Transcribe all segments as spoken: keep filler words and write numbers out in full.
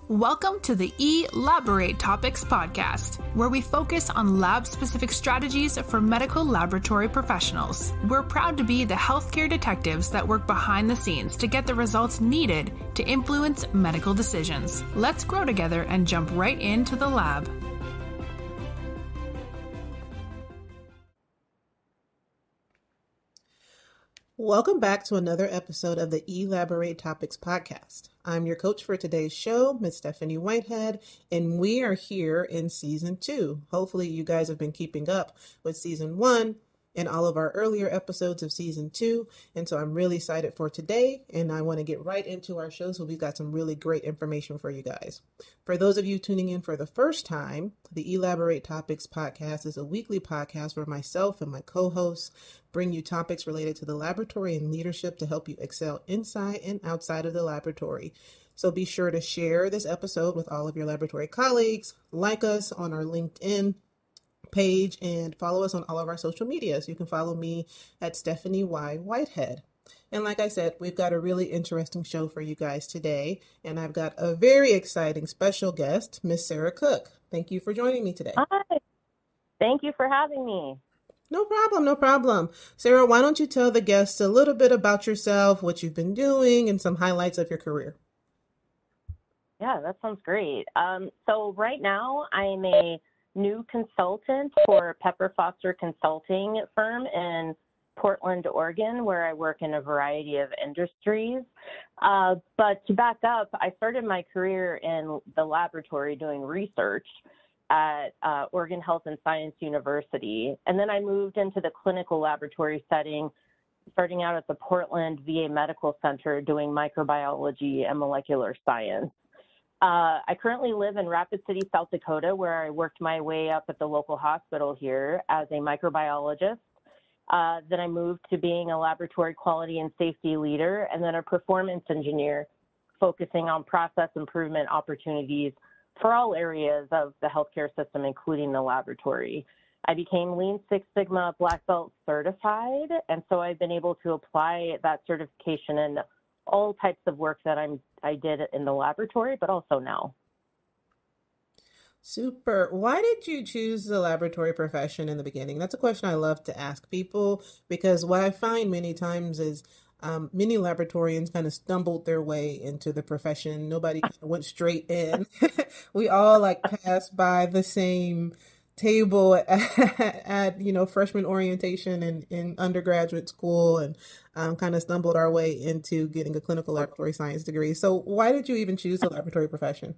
Welcome to the Elaborate Topics podcast, where we focus on lab-specific strategies for medical laboratory professionals. We're proud to be the healthcare detectives that work behind the scenes to get the results needed to influence medical decisions. Let's grow together and jump right into the lab. Welcome back to another episode of the Elaborate Topics podcast. I'm your coach for today's show, Miz Stephanie Whitehead, and we are here in season two. Hopefully you guys have been keeping up with season one and all of our earlier episodes of season two. And so I'm really excited for today, and I want to get right into our show. So we've got some really great information for you guys. For those of you tuning in for the first time, the Elaborate Topics podcast is a weekly podcast where myself and my co-hosts bring you topics related to the laboratory and leadership to help you excel inside and outside of the laboratory. So be sure to share this episode with all of your laboratory colleagues, like us on our LinkedIn page, and follow us on all of our social medias. You can follow me at Stephanie Y. Whitehead. And like I said, we've got a really interesting show for you guys today. And I've got a very exciting special guest, Miss Sarah Cook. Thank you for joining me today. Hi. Thank you for having me. No problem, no problem. Sarah, why don't you tell the guests a little bit about yourself, what you've been doing, and some highlights of your career? Yeah, that sounds great. Um, so right now I'm a new consultant for Pepper Foster Consulting firm in Portland, Oregon, where I work in a variety of industries. Uh, but to back up, I started my career in the laboratory doing research at uh, Oregon Health and Science University. And then I moved into the clinical laboratory setting, starting out at the Portland V A Medical Center doing microbiology and molecular science. Uh, I currently live in Rapid City, South Dakota, where I worked my way up at the local hospital here as a microbiologist. Uh, then I moved to being a laboratory quality and safety leader, and then a performance engineer focusing on process improvement opportunities for all areas of the healthcare system, including the laboratory. I became Lean Six Sigma Black Belt certified, and so I've been able to apply that certification in all types of work that I'm I did in the laboratory, but also now. Super. Why did you choose the laboratory profession in the beginning? That's a question I love to ask people, because what I find many times is um, many laboratorians kind of stumbled their way into the profession. Nobody kind of went straight in. We all like passed by the same table at, at you know, freshman orientation and in undergraduate school, and um, kind of stumbled our way into getting a clinical laboratory science degree. So why did you even choose the laboratory profession?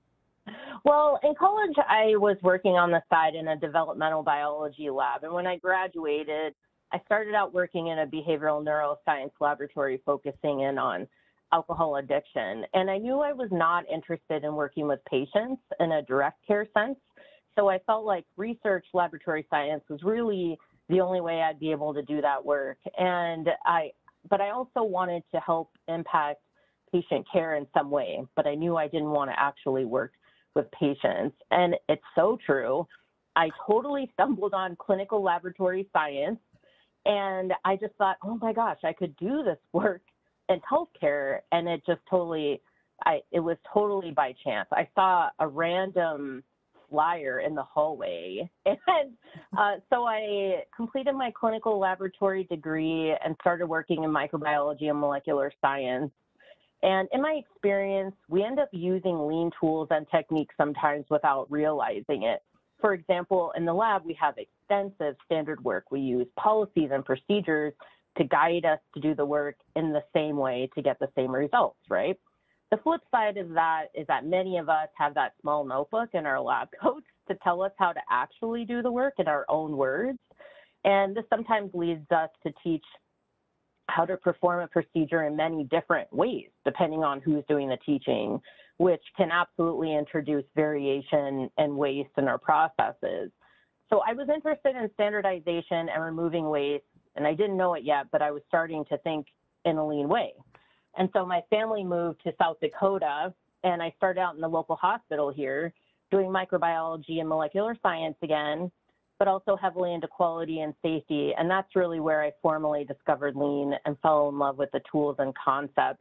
Well, in college, I was working on the side in a developmental biology lab. And when I graduated, I started out working in a behavioral neuroscience laboratory focusing in on alcohol addiction. And I knew I was not interested in working with patients in a direct care sense. So I felt like research laboratory science was really the only way I'd be able to do that work. And I, but I also wanted to help impact patient care in some way, but I knew I didn't want to actually work with patients. And it's so true. I totally stumbled on clinical laboratory science, and I just thought, oh my gosh, I could do this work in healthcare. And it just totally, I, it was totally by chance. I saw a random flyer in the hallway. And uh, so I completed my clinical laboratory degree and started working in microbiology and molecular science. And in my experience, we end up using lean tools and techniques sometimes without realizing it. For example, in the lab, we have extensive standard work. We use policies and procedures to guide us to do the work in the same way to get the same results, right? The flip side of that is that many of us have that small notebook in our lab coats to tell us how to actually do the work in our own words. And this sometimes leads us to teach how to perform a procedure in many different ways, depending on who's doing the teaching, which can absolutely introduce variation and waste in our processes. So I was interested in standardization and removing waste, and I didn't know it yet, but I was starting to think in a lean way. And so my family moved to South Dakota, and I started out in the local hospital here doing microbiology and molecular science again, but also heavily into quality and safety. And that's really where I formally discovered lean and fell in love with the tools and concepts.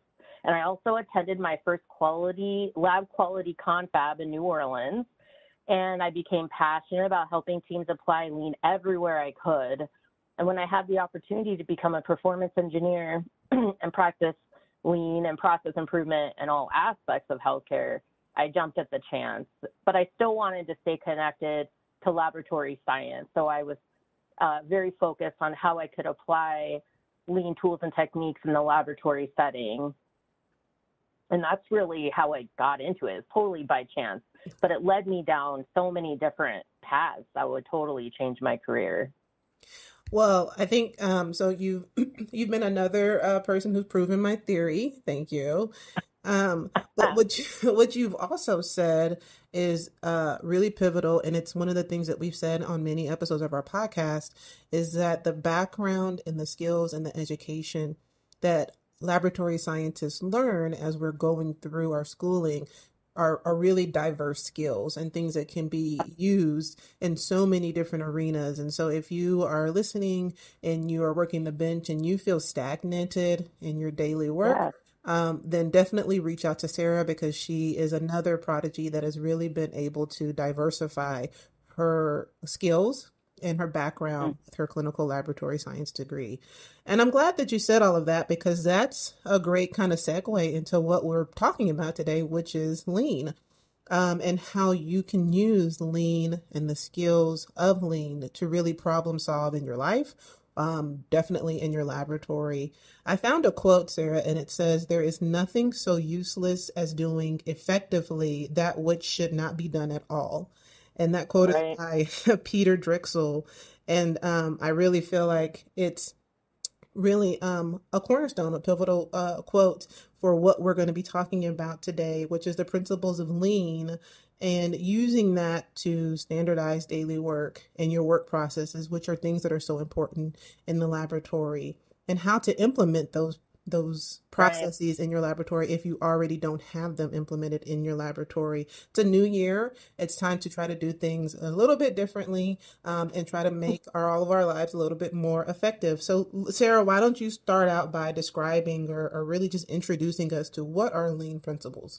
And I also attended my first quality lab quality confab in New Orleans. And I became passionate about helping teams apply lean everywhere I could. And when I had the opportunity to become a performance engineer and practice lean and process improvement in all aspects of healthcare, I jumped at the chance. But I still wanted to stay connected to laboratory science. So I was uh, very focused on how I could apply lean tools and techniques in the laboratory setting. And that's really how I got into it. It's totally by chance, but it led me down so many different paths that would totally change my career. Well, I think um, so. You've you've been another uh, person who's proven my theory. Thank you. Um, but what you, what you've also said is uh, really pivotal, and it's one of the things that we've said on many episodes of our podcast, is that the background and the skills and the education that laboratory scientists learn as we're going through our schooling are, are really diverse skills and things that can be used in so many different arenas. And so if you are listening and you are working the bench and you feel stagnated in your daily work, yeah. Um, then definitely reach out to Sarah, because she is another prodigy that has really been able to diversify her skills and her background with her clinical laboratory science degree. And I'm glad that you said all of that, because that's a great kind of segue into what we're talking about today, which is lean, um, and how you can use lean and the skills of lean to really problem solve in your life. Um, definitely in your laboratory. I found a quote, Sarah, and it says, "There is nothing so useless as doing effectively that which should not be done at all." And that quote right. is by Peter Drexel. And um, I really feel like it's really um, a cornerstone, a pivotal uh, quote for what we're going to be talking about today, which is the principles of lean, and using that to standardize daily work and your work processes, which are things that are so important in the laboratory, and how to implement those those processes right. in your laboratory if you already don't have them implemented in your laboratory. It's a new year. It's time to try to do things a little bit differently um, and try to make our, all of our lives a little bit more effective. So, Sarah, why don't you start out by describing or, or really just introducing us to what are lean principles?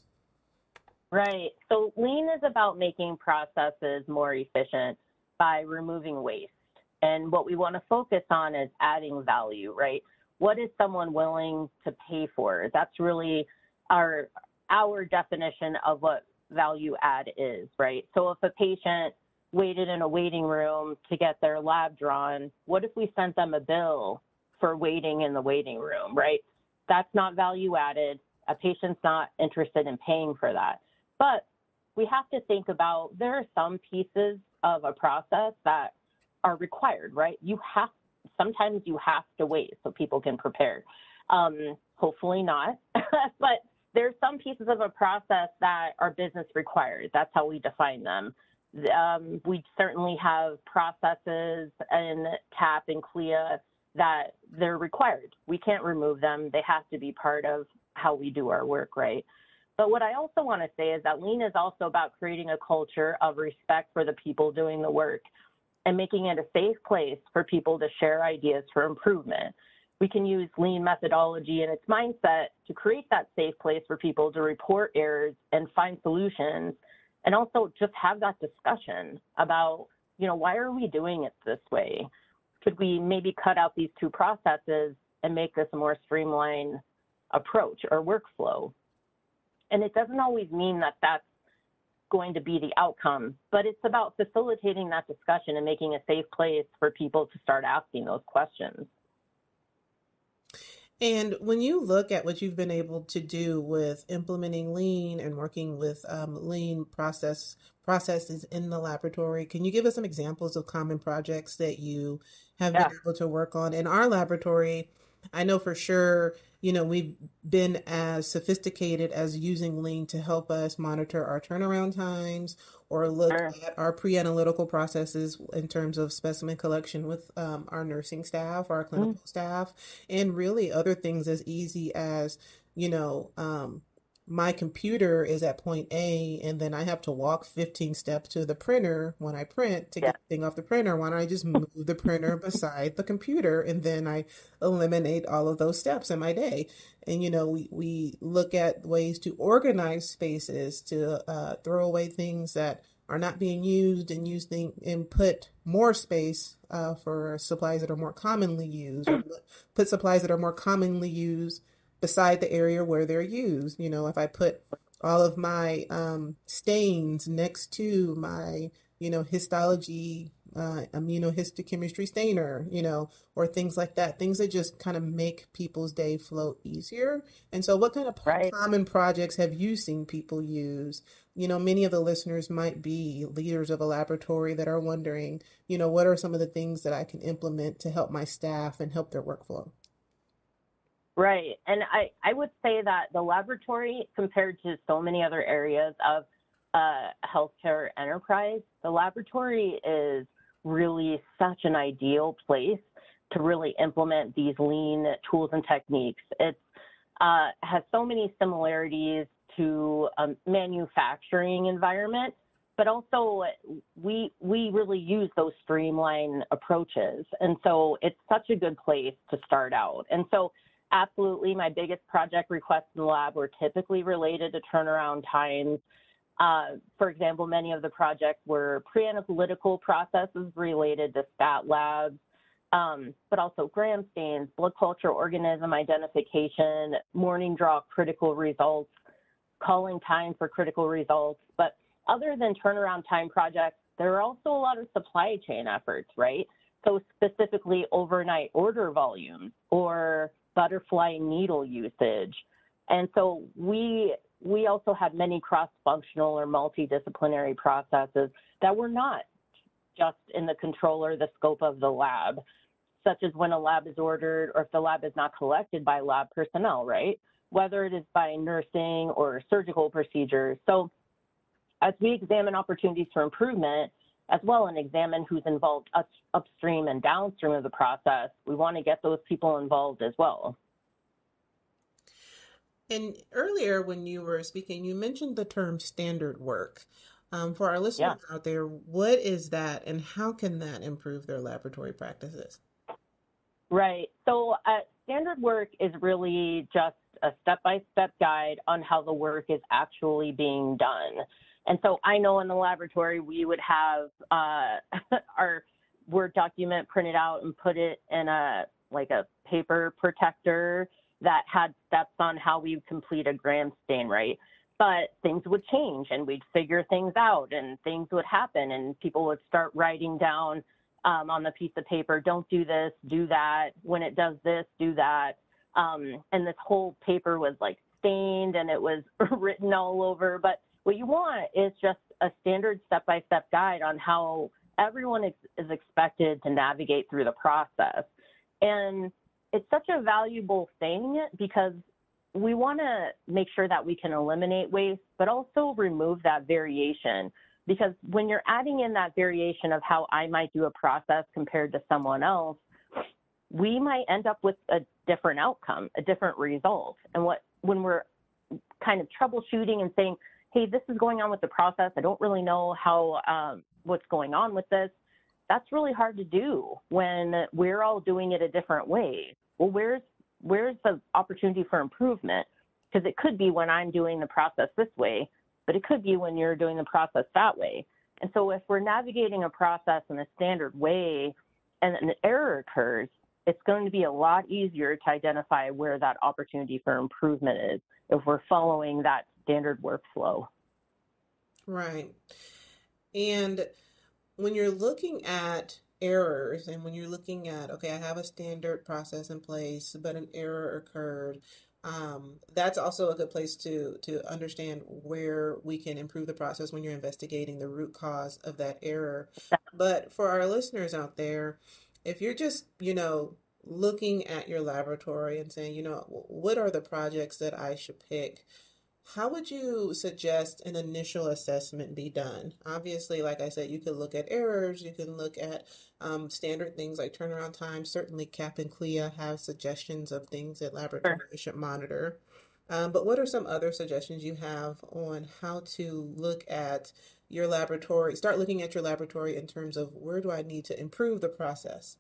Right. So lean is about making processes more efficient by removing waste. And what we want to focus on is adding value, right? What is someone willing to pay for? That's really our our definition of what value add is, right? So if a patient waited in a waiting room to get their lab drawn, what if we sent them a bill for waiting in the waiting room, right? That's not value added. A patient's not interested in paying for that. But we have to think about, there are some pieces of a process that are required, right? You have, sometimes you have to wait so people can prepare. Um, hopefully not, but there's some pieces of a process that are business required. That's how we define them. Um, we certainly have processes in C A P and C L I A that they're required. We can't remove them. They have to be part of how we do our work, right? But what I also want to say is that lean is also about creating a culture of respect for the people doing the work and making it a safe place for people to share ideas for improvement. We can use lean methodology and its mindset to create that safe place for people to report errors and find solutions, and also just have that discussion about, you know, why are we doing it this way? Could we maybe cut out these two processes and make this a more streamlined approach or workflow? And it doesn't always mean that that's going to be the outcome, but it's about facilitating that discussion and making a safe place for people to start asking those questions. And when you look at what you've been able to do with implementing lean and working with um, lean process processes in the laboratory, can you give us some examples of common projects that you have yeah. been able to work on? In our laboratory, I know for sure, you know, we've been as sophisticated as using lean to help us monitor our turnaround times or look sure. at our pre-analytical processes in terms of specimen collection with um, our nursing staff, our clinical mm. staff, and really other things as easy as, you know, um, my computer is at point A and then I have to walk fifteen steps to the printer when I print to Yeah. get the thing off the printer, why don't I just move the printer beside the computer and then I eliminate all of those steps in my day? And, you know, we, we look at ways to organize spaces, to uh, throw away things that are not being used and use things and put more space uh, for supplies that are more commonly used, or put supplies that are more commonly used beside the area where they're used. You know, if I put all of my um, stains next to my, you know, histology, uh, immunohistochemistry stainer, you know, or things like that, things that just kind of make people's day flow easier. And so what kind of Right. common projects have you seen people use? You know, many of the listeners might be leaders of a laboratory that are wondering, you know, what are some of the things that I can implement to help my staff and help their workflow? Right. And I, I would say that the laboratory, compared to so many other areas of uh, healthcare enterprise, the laboratory is really such an ideal place to really implement these lean tools and techniques. It uh, has so many similarities to a manufacturing environment, but also we we really use those streamline approaches. And so it's such a good place to start out. And so absolutely, my biggest project requests in the lab were typically related to turnaround times. Uh, for example, many of the projects were pre-analytical processes related to stat labs, um, but also gram stains, blood culture organism identification, morning draw critical results, calling time for critical results. But other than turnaround time projects, there are also a lot of supply chain efforts, right? So specifically overnight order volumes or butterfly needle usage. And so we we also had many cross-functional or multidisciplinary processes that were not just in the control or the scope of the lab, such as when a lab is ordered or if the lab is not collected by lab personnel, right? Whether it is by nursing or surgical procedures. So as we examine opportunities for improvement, as well, and examine who's involved up, upstream and downstream of the process, we want to get those people involved as well. And earlier when you were speaking, you mentioned the term standard work. Um, for our listeners Yeah. out there, what is that and how can that improve their laboratory practices? Right. So uh, standard work is really just a step-by-step guide on how the work is actually being done. And so I know in the laboratory, we would have uh, our Word document printed out and put it in a, like a paper protector that had steps on how we would complete a gram stain, right? But things would change and we'd figure things out and things would happen and people would start writing down um, on the piece of paper, don't do this, do that. When it does this, do that. Um, and this whole paper was like stained and it was written all over. But what you want is just a standard step-by-step guide on how everyone is, is expected to navigate through the process. And it's such a valuable thing because we want to make sure that we can eliminate waste, but also remove that variation. Because when you're adding in that variation of how I might do a process compared to someone else, we might end up with a different outcome, a different result. And what when we're kind of troubleshooting and saying, hey, this is going on with the process, I don't really know how um, what's going on with this, that's really hard to do when we're all doing it a different way. Well, where's where's the opportunity for improvement? Because it could be when I'm doing the process this way, but it could be when you're doing the process that way. And so if we're navigating a process in a standard way and an error occurs, it's going to be a lot easier to identify where that opportunity for improvement is if we're following that standard workflow. Right. And when you're looking at errors and when you're looking at, okay, I have a standard process in place, but an error occurred, um, that's also a good place to to understand where we can improve the process when you're investigating the root cause of that error. But for our listeners out there, if you're just, you know, looking at your laboratory and saying, you know, what are the projects that I should pick? How would you suggest an initial assessment be done? Obviously, like I said, you can look at errors, you can look at um, standard things like turnaround time. Certainly, C A P and C L I A have suggestions of things that laboratories should monitor. Um, but what are some other suggestions you have on how to look at your laboratory, start looking at your laboratory in terms of where do I need to improve the process?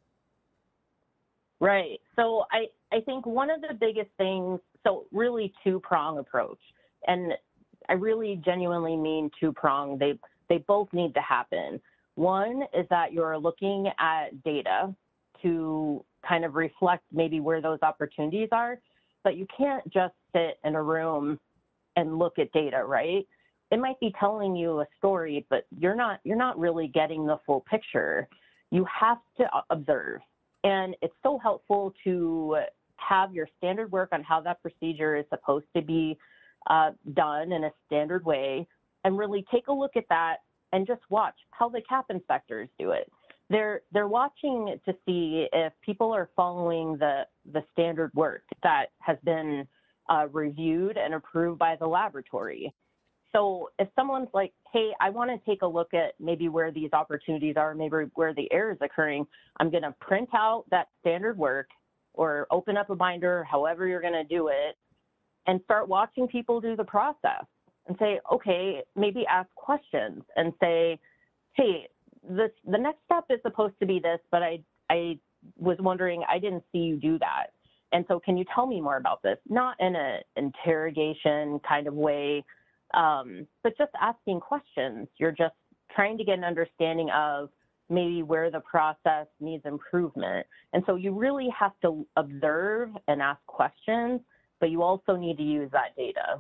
Right. So I, I think one of the biggest things, so really two-prong approach. And I really genuinely mean two-prong. They, they both need to happen. One is that you're looking at data to kind of reflect maybe where those opportunities are, but you can't just sit in a room and look at data, right? It might be telling you a story, but you're not, you're not really getting the full picture. You have to observe. And it's so helpful to have your standard work on how that procedure is supposed to be uh, done in a standard way, and really take a look at that and just watch how the C A P inspectors do it. They're, they're watching to see if people are following the, the standard work that has been uh, reviewed and approved by the laboratory. So if someone's like, hey, I want to take a look at maybe where these opportunities are, maybe where the error is occurring, I'm going to print out that standard work or open up a binder, however you're going to do it, and start watching people do the process and say, okay, maybe ask questions and say, hey, this, the next step is supposed to be this, but I, I was wondering, I didn't see you do that. And so can you tell me more about this? Not in an interrogation kind of way, Um, but just asking questions. You're just trying to get an understanding of maybe where the process needs improvement. And so you really have to observe and ask questions, but you also need to use that data.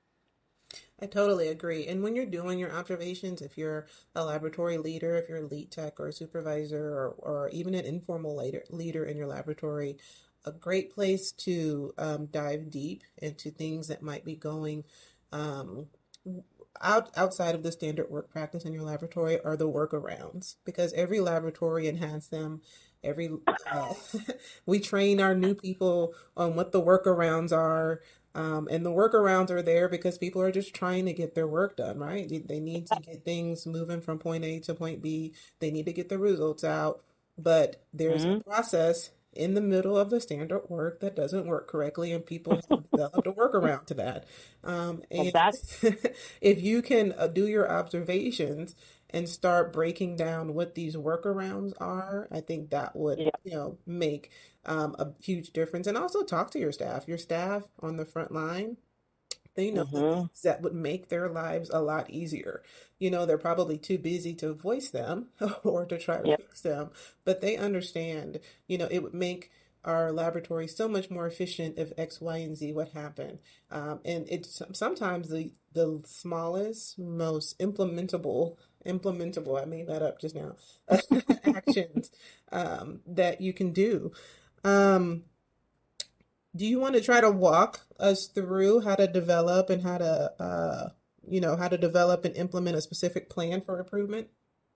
I totally agree. And when you're doing your observations, if you're a laboratory leader, if you're a lead tech or a supervisor, or, or even an informal leader, leader in your laboratory, a great place to um, dive deep into things that might be going um, out outside of the standard work practice in your laboratory are the workarounds, because every laboratorian has them. Every uh, we train our new people on what the workarounds are, um, and the workarounds are there because people are just trying to get their work done, right? They, they need to get things moving from point A to point B. They need to get the results out, but there's Mm-hmm. a process in the middle of the standard work that doesn't work correctly, and people have developed a workaround to that. Um, and Exactly. if you can uh, do your observations and start breaking down what these workarounds are, I think that would, Yeah. you know, make um, a huge difference. And also talk to your staff. Your staff on the front line, they know the Mm-hmm. things that would make their lives a lot easier. You know, they're probably too busy to voice them or to try to Yep. fix them, but they understand, you know, it would make our laboratory so much more efficient if X, Y, and Z would happen. Um, and it's sometimes the, the smallest, most implementable, implementable, I made that up just now, actions um, that you can do. Um, do you want to try to walk us through how to develop and how to, uh, you know, how to develop and implement a specific plan for improvement?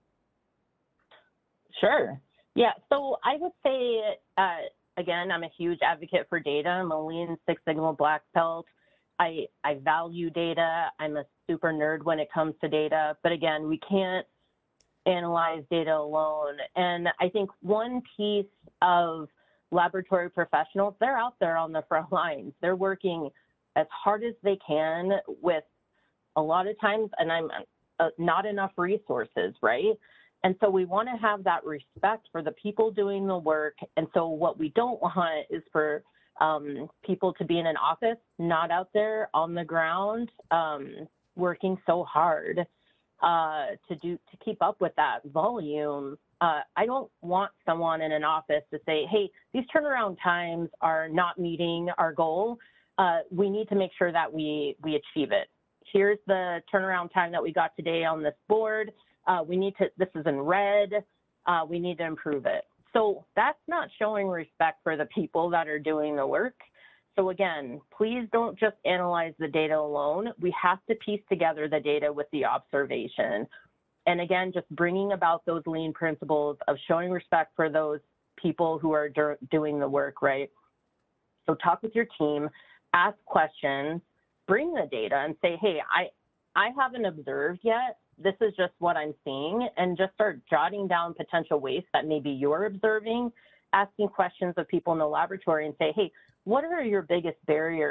Sure. Yeah. So I would say, uh, again, I'm a huge advocate for data. I'm a Lean Six Sigma Black Belt. I, I value data. I'm a super nerd when it comes to data. But again, we can't analyze data alone. And I think one piece of laboratory professionals, they're out there on the front lines. They're working as hard as they can with a lot of times, and I'm uh, not enough resources, right? And so we want to have that respect for the people doing the work. And so what we don't want is for um, people to be in an office, not out there on the ground, um, working so hard uh, to do to keep up with that volume. Uh, I don't want someone in an office to say, hey, these turnaround times are not meeting our goal. Uh, we need to make sure that we, we achieve it. Here's the turnaround time that we got today on this board. Uh, we need to, this is in red. Uh, we need to improve it. So that's not showing respect for the people that are doing the work. So again, please don't just analyze the data alone. We have to piece together the data with the observation. And again, just bringing about those lean principles of showing respect for those people who are do doing the work, right? So talk with your team, ask questions, bring the data and say, hey, I, I haven't observed yet. This is just what I'm seeing, and just start jotting down potential waste that maybe you're observing, asking questions of people in the laboratory and say, hey, what are your biggest barriers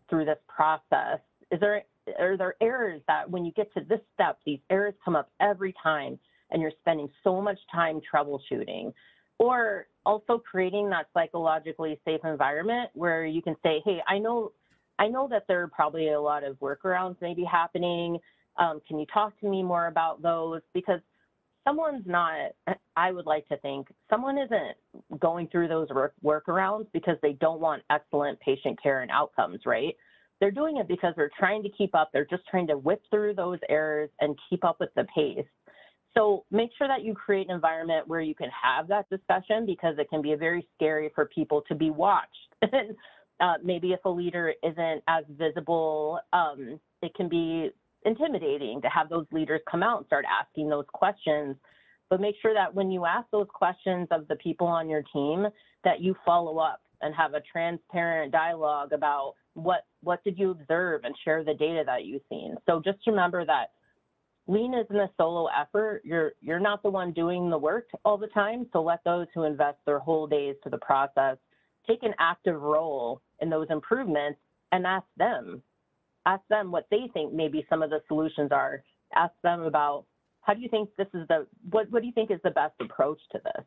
through this process? Is there, are there errors that when you get to this step, these errors come up every time and you're spending so much time troubleshooting? Or also creating that psychologically safe environment where you can say, hey, I know, I know that there are probably a lot of workarounds maybe happening. Um, can you talk to me more about those? Because someone's not, I would like to think, someone isn't going through those work, workarounds because they don't want excellent patient care and outcomes, right? They're doing it because they're trying to keep up. They're just trying to whip through those errors and keep up with the pace. So make sure that you create an environment where you can have that discussion, because it can be very scary for people to be watched. uh, maybe if a leader isn't as visible, um, it can be intimidating to have those leaders come out and start asking those questions. But make sure that when you ask those questions of the people on your team, that you follow up and have a transparent dialogue about what, what did you observe, and share the data that you've seen. So just remember that Lean isn't a solo effort. You're, you're not the one doing the work all the time. So let those who invest their whole days to the process take an active role in those improvements, and ask them, ask them what they think maybe some of the solutions are. Ask them about, how do you think this is the, what, what do you think is the best approach to this?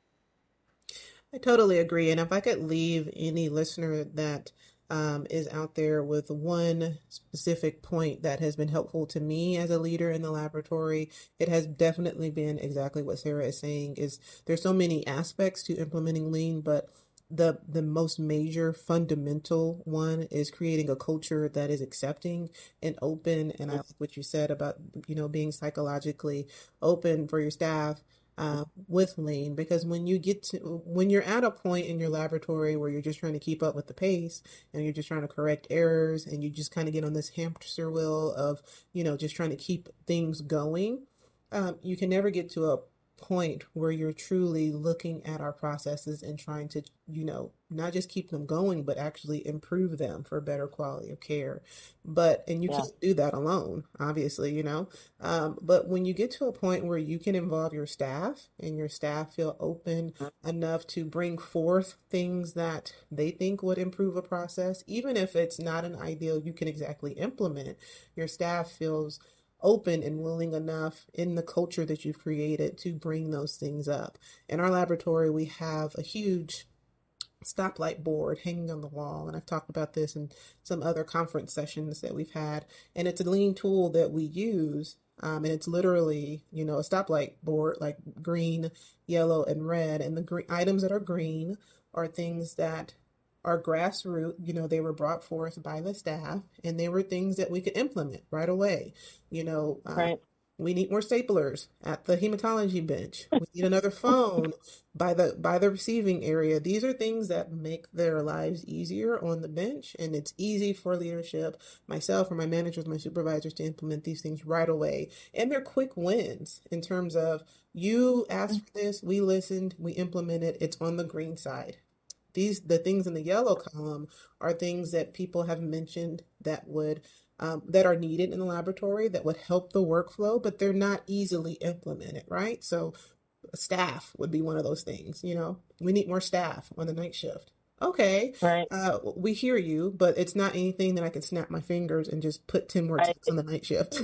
I totally agree. And if I could leave any listener that um, is out there with one specific point that has been helpful to me as a leader in the laboratory, it has definitely been exactly what Sarah is saying. Is there's so many aspects to implementing Lean, but the the most major fundamental one is creating a culture that is accepting and open. And I like what you said about, you know, being psychologically open for your staff uh, with Lean, because when you get to, when you're at a point in your laboratory where you're just trying to keep up with the pace and you're just trying to correct errors, and you just kind of get on this hamster wheel of, you know, just trying to keep things going, um, you can never get to a point where you're truly looking at our processes and trying to, you know, not just keep them going, but actually improve them for better quality of care. But, and you yeah. can't do that alone, obviously, you know, um, but when you get to a point where you can involve your staff and your staff feel open enough to bring forth things that they think would improve a process, even if it's not an ideal you can exactly implement, your staff feels open and willing enough in the culture that you've created to bring those things up. In our laboratory, we have a huge stoplight board hanging on the wall, and I've talked about this in some other conference sessions that we've had, and it's a Lean tool that we use, um, and it's literally, you know, a stoplight board, like green, yellow, and red, and the green items that are green are things that are grassroots, you know, they were brought forth by the staff, and they were things that we could implement right away. You know, uh, right. We need more staplers at the hematology bench. We need another phone by the by the receiving area. These are things that make their lives easier on the bench, and it's easy for leadership, myself or my managers, my supervisors, to implement these things right away. And they're quick wins in terms of, you asked for this, we listened, we implemented, it's on the green side. These, the things in the yellow column are things that people have mentioned that would, um, that are needed in the laboratory that would help the workflow, but they're not easily implemented, right? So staff would be one of those things, you know, we need more staff on the night shift. Okay, right. uh, we hear you, but it's not anything that I can snap my fingers and just put ten more ticks on the night shift.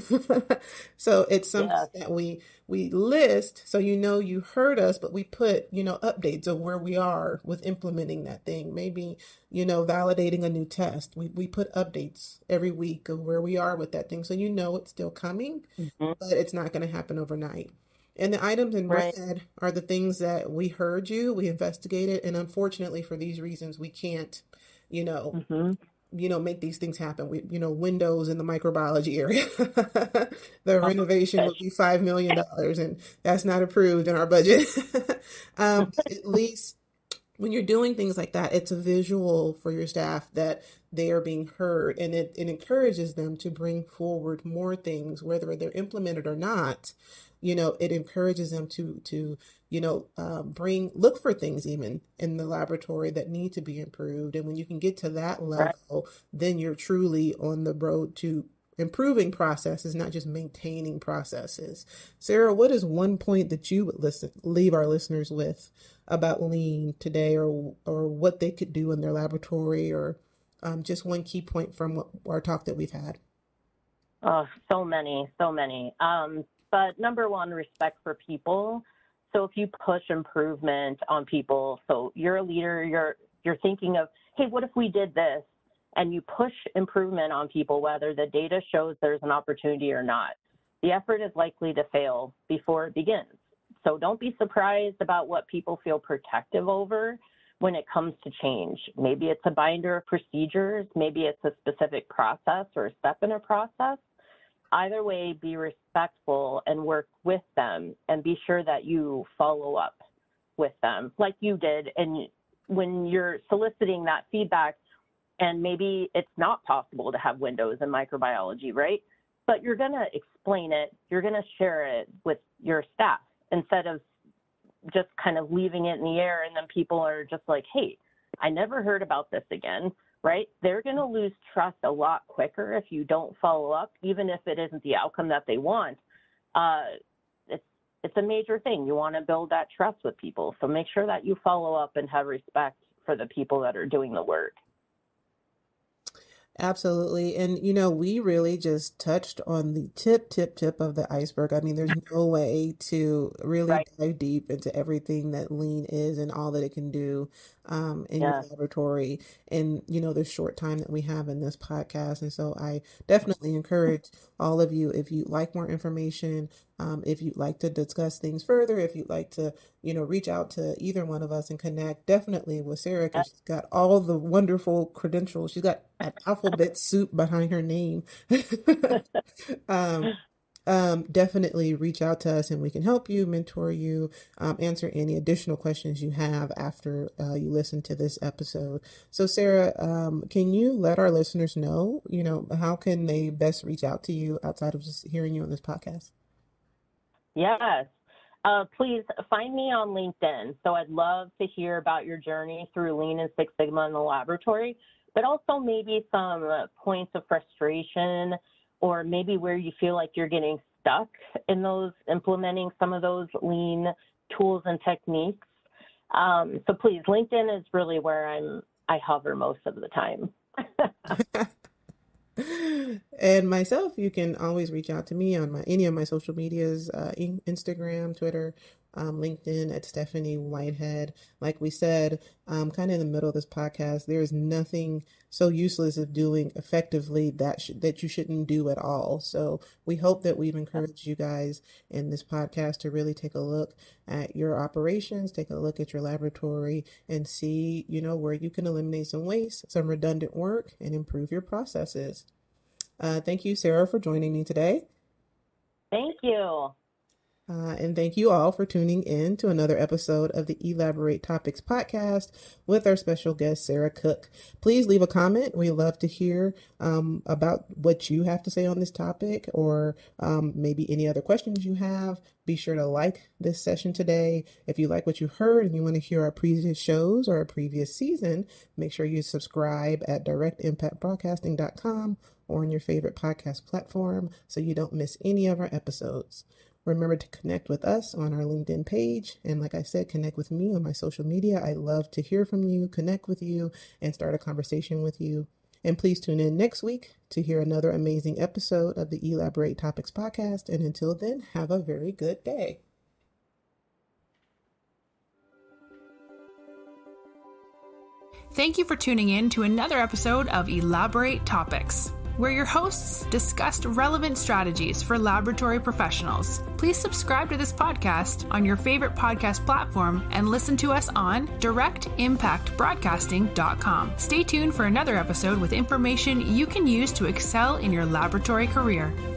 So it's something yeah. that we we list, so you know you heard us, but we put, you know, updates of where we are with implementing that thing. Maybe, you know, validating a new test. We we put updates every week of where we are with that thing, so you know it's still coming, mm-hmm. but it's not going to happen overnight. And the items in right. red are the things that we heard you, we investigated, and unfortunately for these reasons, we can't, you know, mm-hmm. you know, make these things happen. We, you know, windows in the microbiology area, the oh, renovation okay. would be five million dollars, and that's not approved in our budget. um, at least when you're doing things like that, it's a visual for your staff that they are being heard, and it, it encourages them to bring forward more things, whether they're implemented or not. You know, it encourages them to, to, you know, uh, bring, look for things even in the laboratory that need to be improved. And when you can get to that level, right. then you're truly on the road to improving processes, not just maintaining processes. Sarah, what is one point that you would listen, leave our listeners with about Lean today, or, or what they could do in their laboratory, or um, just one key point from what, our talk that we've had. Oh, so many, so many. Um, but number one, respect for people. So if you push improvement on people, so you're a leader, you're you're thinking of, hey, what if we did this? And you push improvement on people, whether the data shows there's an opportunity or not, the effort is likely to fail before it begins. So don't be surprised about what people feel protective over when it comes to change. Maybe it's a binder of procedures, maybe it's a specific process or a step in a process. Either way, be respectful and work with them and be sure that you follow up with them like you did. And when you're soliciting that feedback, and maybe it's not possible to have windows in microbiology, right? But you're going to explain it, you're going to share it with your staff instead of just kind of leaving it in the air. And then people are just like, hey, I never heard about this again. Right? They're going to lose trust a lot quicker if you don't follow up, even if it isn't the outcome that they want. Uh, it's it's a major thing. You want to build that trust with people. So make sure that you follow up and have respect for the people that are doing the work. Absolutely. And, you know, we really just touched on the tip, tip, tip of the iceberg. I mean, there's no way to really Right. dive deep into everything that lean is and all that it can do um, in Yeah. your laboratory in, you know, the short time that we have in this podcast. And so I definitely encourage all of you, if you'd like more information, um, if you'd like to discuss things further, if you'd like to, you know, reach out to either one of us and connect, definitely with Sarah, because she's got all the wonderful credentials. She's got an alphabet soup behind her name. um, um, definitely reach out to us and we can help you, mentor you, um, answer any additional questions you have after uh, you listen to this episode. So Sarah, um, can you let our listeners know, you know, how can they best reach out to you outside of just hearing you on this podcast? Yes. Uh, please find me on LinkedIn. So I'd love to hear about your journey through Lean and Six Sigma in the laboratory, but also maybe some uh, points of frustration or maybe where you feel like you're getting stuck in those, implementing some of those Lean tools and techniques. Um, so please, LinkedIn is really where I'm, I hover most of the time. And myself, you can always reach out to me on my any of my social medias, uh, in, Instagram, Twitter, um, LinkedIn at Stephanie Whitehead. Like we said, um, kind of in the middle of this podcast, there is nothing so useless of doing effectively that sh- that you shouldn't do at all. So we hope that we've encouraged you guys in this podcast to really take a look at your operations, take a look at your laboratory and see, you know, where you can eliminate some waste, some redundant work and improve your processes. Uh, thank you, Sarah, for joining me today. Thank you. Uh, and thank you all for tuning in to another episode of the Elaborate Topics podcast with our special guest, Sarah Cook. Please leave a comment. We love to hear um, about what you have to say on this topic or um, maybe any other questions you have. Be sure to like this session today. If you like what you heard and you want to hear our previous shows or our previous season, make sure you subscribe at direct impact broadcasting dot com or on your favorite podcast platform so you don't miss any of our episodes. Remember to connect with us on our LinkedIn page. And like I said, connect with me on my social media. I love to hear from you, connect with you, and start a conversation with you. And please tune in next week to hear another amazing episode of the Elaborate Topics podcast. And until then, have a very good day. Thank you for tuning in to another episode of Elaborate Topics, where your hosts discussed relevant strategies for laboratory professionals. Please subscribe to this podcast on your favorite podcast platform and listen to us on direct impact broadcasting dot com. Stay tuned for another episode with information you can use to excel in your laboratory career.